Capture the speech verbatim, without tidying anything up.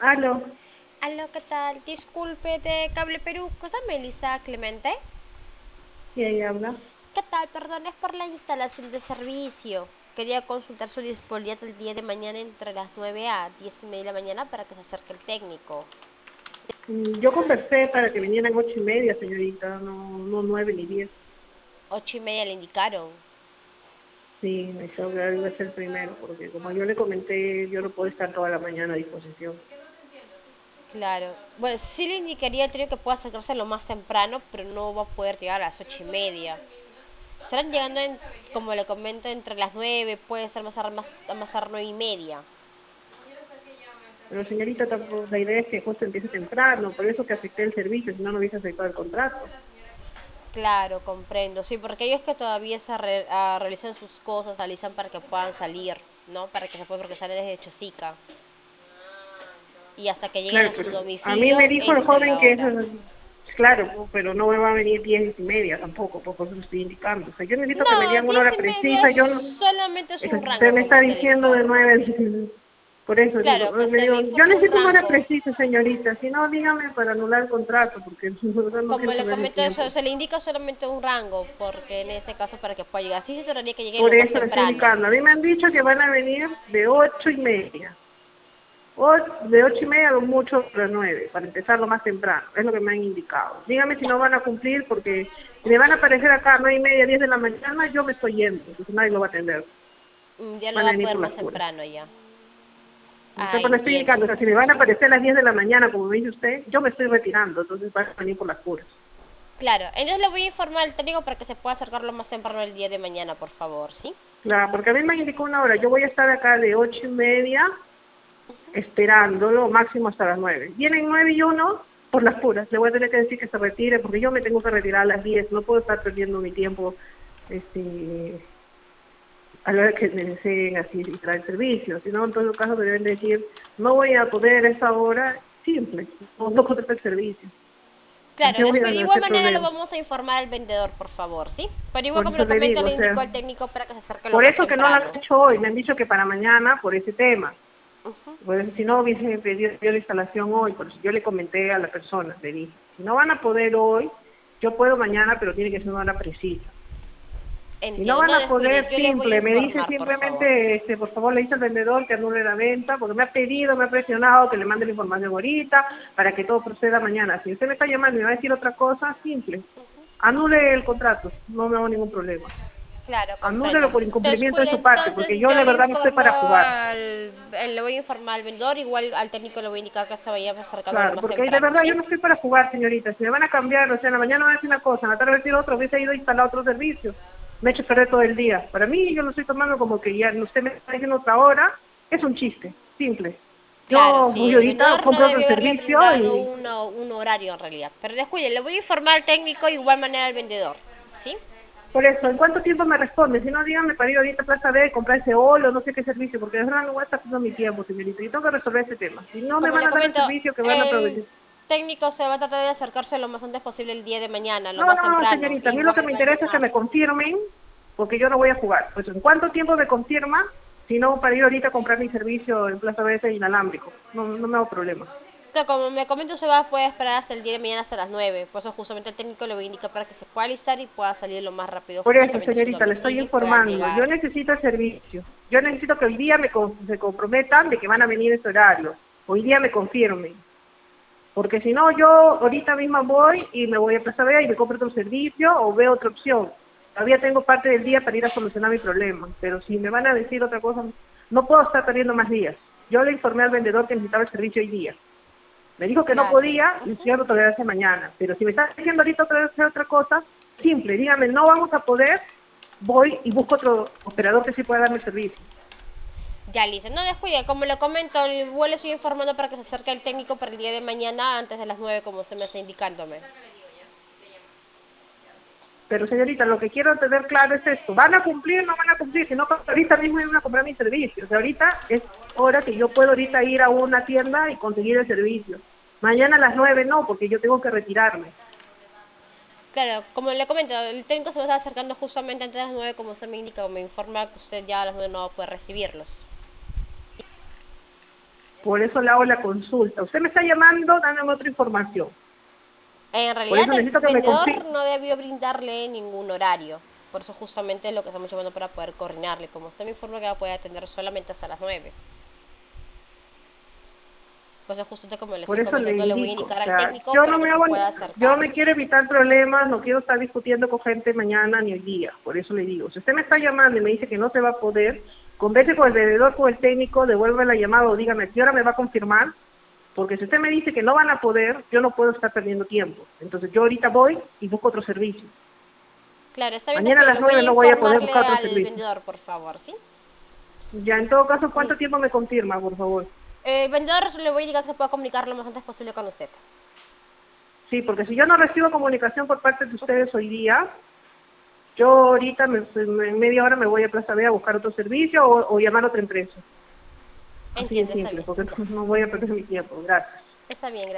Aló, Aló, ¿qué tal? Disculpe de Cable Perú, cosa Melissa Clemente. ¿y ahí habla? ¿Qué tal? Perdón, es por la instalación de servicio. Quería consultar su disponibilidad el día de mañana entre las nueve a diez y media de la mañana para que se acerque el técnico. Mm, Yo conversé para que vinieran ocho y media, señorita, no, no nueve ni diez. Ocho y media le indicaron. Sí, me dijo que iba a ser primero, porque como yo le comenté, yo no puedo estar toda la mañana a disposición. Claro. Bueno, sí le indicaría al técnico que pueda acercarse lo más temprano, pero no va a poder llegar a las ocho y media. Estarán llegando, en, como le comento, entre las nueve, puede ser más a más, a más a nueve y media. Pero señorita, tampoco, la idea es que justo empiece temprano, por eso que acepté el servicio, si no, no hubiese aceptado el contrato. Claro, comprendo. Sí, porque ellos que todavía se re- ah, realizan sus cosas, realizan para que puedan salir, ¿no? Para que se puedan, porque salen desde Chosica. Y hasta que lleguen Claro, a su pero a mí domicilio, me dijo el esa es joven la que eso hora. es, claro, pues, pero no me va a venir diez y media tampoco, pues por eso lo estoy indicando. O sea, yo necesito que me No, digan una diez hora y media precisa, yo no, solamente es eso, un usted rango, me como está usted le diciendo de informa. nueve, por eso digo, Claro, que me se le digo, yo informa un necesito una hora rango. precisa, señorita, si no, dígame para anular el contrato, porque de verdad no Como quiero le perder el comento eso, tiempo. se le indica solamente un rango, porque en ese caso para que pueda llegar. Sí se esperaría que llegue Por lo más eso le estoy temprano. indicando. A mí me han dicho que van a venir de ocho y media. O de ocho y media a lo mucho a las nueve, para empezar lo más temprano. Es lo que me han indicado. Dígame si Ya, no van a cumplir, porque si me van a aparecer acá a nueve y media, diez de la mañana, yo me estoy yendo, porque nadie lo va a atender. mm, ya lo Van va a a venir poder por las más puras. temprano ya. Ah, Entonces, pues le estoy entiendo. indicando, o sea, si me van a aparecer a las diez de la mañana, como me dice usted, yo me estoy retirando, entonces van a venir por las puras. Claro, entonces le voy a informar al técnico para que se pueda acercar lo más temprano el día de mañana, por favor, ¿sí? Claro, porque a mí me indicó una hora. Yo voy a estar acá de ocho y media esperándolo, máximo hasta las nueve. Vienen nueve y uno por las puras. Le voy a tener que decir que se retire porque yo me tengo que retirar a las diez. No puedo estar perdiendo mi tiempo este, a la hora que me deseen así entrar el servicio. Si no, en todo caso me deben decir, no voy a poder a esa hora, simple, no, no contrata el servicio. ¿Para Claro, qué voy a después de igual hacer manera lo problemas? vamos a informar al vendedor, por favor, ¿sí? Pero igual Por como eso lo le comento, digo, le o indicó sea, al técnico para que se acerque lo por más eso que no lo han temprano. hecho hoy. Me han dicho que para mañana, por ese tema. Pues si no hubiese pedido yo la instalación hoy, por eso yo le comenté a la persona, le dije, si no van a poder hoy, yo puedo mañana, pero tiene que ser una hora precisa. Si no Entiendo, van no a descuide, poder, yo le voy a simple, me dice informar, por favor. simplemente, este, por favor, le dice al vendedor que anule la venta, porque me ha pedido, me ha presionado que le mande la información ahorita para que todo proceda mañana. Si usted me está llamando y me va a decir otra cosa, simple, anule el contrato, no me hago ningún problema. Claro, comprendo. Anúlelo por incumplimiento de Descuide, su parte, porque entonces yo yo la le verdad no estoy informo para jugar. al... eh, Le voy a informar al vendedor, igual al técnico le voy a indicar que se vaya acercando lo Claro, más porque de temprano, verdad yo ¿sí? no estoy para jugar, señorita. Si me van a cambiar, o sea, en la mañana van a decir una cosa, en la tarde van a decir otra, hubiese ido a instalar otro servicio. Me he hecho perder todo el día. Para mí, yo lo estoy tomando como que ya usted me está diciendo otra hora, es un chiste, simple. Claro, Yo sí, voy el ahorita, vendedor no compro otro debió haberle servicio brindado y... una- un horario en realidad. Pero descuide, le voy a informar al técnico de igual manera al vendedor, ¿sí? Por eso, ¿en cuánto tiempo me responde? Si no, dígame para ir ahorita a Plaza B, comprar ese olo, no sé qué servicio, porque de verdad no voy a estar perdiendo mi tiempo, señorita. Yo tengo que resolver ese tema. Si no me Como van le a dar el comento, servicio que van a el proveer. técnico se va a tratar de acercarse lo más antes posible el día de mañana, lo No, más no, no, temprano. señorita, a mí lo que Igual me va a interesa es que llegar. me confirmen, porque yo no voy a jugar. Pues, ¿en cuánto tiempo me confirma? Si no, para ir ahorita a comprar mi servicio en Plaza B S inalámbrico. No, no me hago problema. Claro, como me comento, se va a poder esperar hasta el día de mañana hasta las nueve. Por eso justamente el técnico le voy a indicar para que se pueda alistar y pueda salir lo más rápido Por eso, físicamente a su señorita, le estoy domicilio y puedan informando. Yo llegar. necesito el servicio. Yo necesito que hoy día me con- se comprometan de que van a venir ese horario. Hoy día me confirmen. Porque si no, yo ahorita misma voy y me voy a Plaza B y me compro otro servicio o veo otra opción. Todavía tengo parte del día para ir a solucionar mi problema. Pero si me van a decir otra cosa, no puedo estar perdiendo más días. Yo le informé al vendedor que necesitaba el servicio hoy día. Me dijo que no Claro. podía y si yo lo tolerarse mañana. Pero si me está diciendo ahorita otra vez hacer otra cosa, simple, dígame, no vamos a poder, voy y busco otro operador que sí pueda darme el servicio. Ya, listo. No descuide, como le comento, igual le estoy informando para que se acerque el técnico para el día de mañana antes de las nueve, como usted me está indicándome. Pero señorita, lo que quiero tener claro es esto, ¿van a cumplir o no van a cumplir? Si no, ahorita mismo iban a comprar mi servicio. O sea, ahorita es hora que yo puedo ahorita ir a una tienda y conseguir el servicio. Mañana a las nueve no, porque yo tengo que retirarme. Claro, como le comento, el técnico se va a estar acercando justamente antes de las nueve, como usted me indica, o me informa que usted ya a las nueve no va a poder recibirlos. Por eso le hago la consulta. Usted me está llamando dándome otra información. En Por realidad eso el necesito que me vendedor confirme. no debió brindarle ningún horario. Por eso justamente es lo que estamos llamando para poder coordinarle. Como usted me informa que va a poder atender solamente hasta las nueve. Pues es justo como le Por estoy eso le comentando, le voy a indico, o indicar al sea, técnico yo para no que me se hago, pueda yo acercar. me quiero evitar problemas, no quiero estar discutiendo con gente mañana ni hoy día, por eso le digo, si usted me está llamando y me dice que no se va a poder, converse con el vendedor, con el técnico, devuelve la llamada o dígame a qué hora me va a confirmar, porque si usted me dice que no van a poder, yo no puedo estar perdiendo tiempo. Entonces yo ahorita voy y busco otro servicio. Claro, está bien, Mañana a entonces las le voy nueve a no voy a poder informarle buscar otro al servicio. vendedor, por favor, ¿sí? Ya, en todo caso, Sí. ¿cuánto tiempo me confirma, por favor? El vendedor le voy a indicar que se pueda comunicar lo más antes posible con usted. Sí, porque si yo no recibo comunicación por parte de Ujú. ustedes hoy día, yo ahorita me- en media hora me voy a Plaza B a buscar otro servicio o, o llamar a otra empresa. Así de Entiendo, está simple, bien, porque ya. no voy a perder mi tiempo. Gracias. Está bien, gracias.